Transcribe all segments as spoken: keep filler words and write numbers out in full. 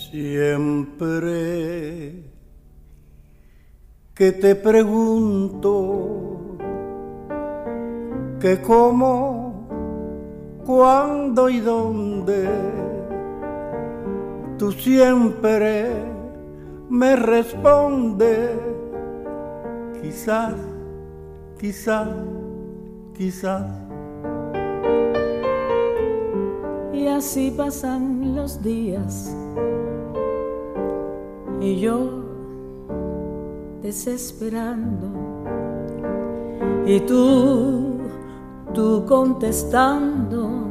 Siempre que te pregunto que cómo, cuándo y dónde, tú siempre me respondes, quizás, quizás, quizás. Y así pasan los días y yo desesperando y tú, tú contestando,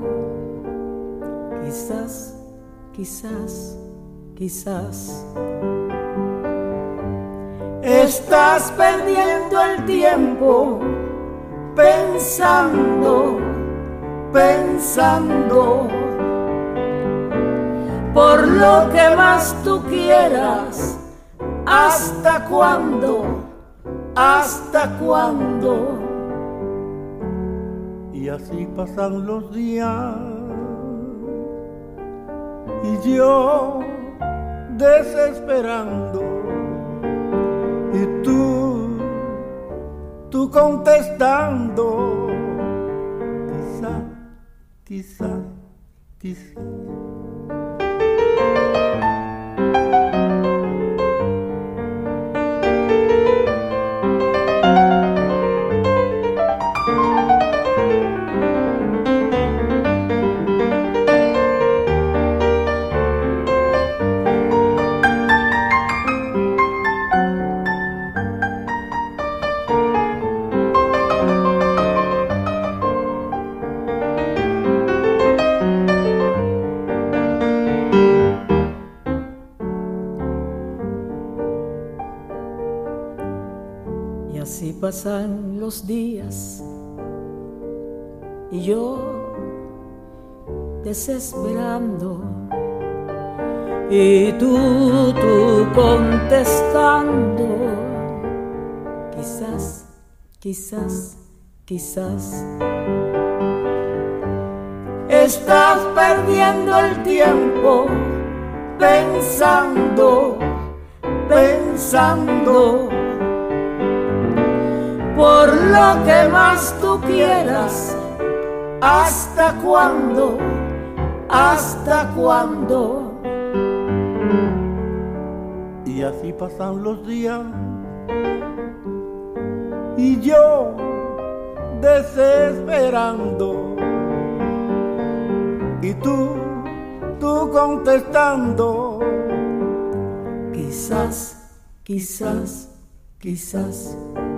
quizás, quizás, quizás. Estás perdiendo el tiempo pensando, pensando por lo que más tú quieras. ¿Hasta cuándo? ¿Hasta cuándo? Y así pasan los días y yo desesperando y tú, tú contestando, quizás, quizás, quizás. Y así pasan los días y yo desesperando y tú, tú contestando, quizás, quizás, quizás. Estás perdiendo el tiempo pensando, pensando por lo que más tú quieras. ¿Hasta cuándo? ¿Hasta cuándo? Y así pasan los días y yo desesperando y tú, tú contestando, quizás, quizás, quizás.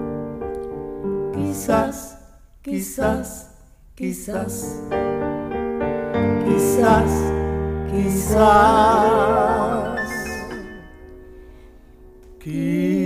Quizás, quizás, quizás, quizás, quizás, quizás.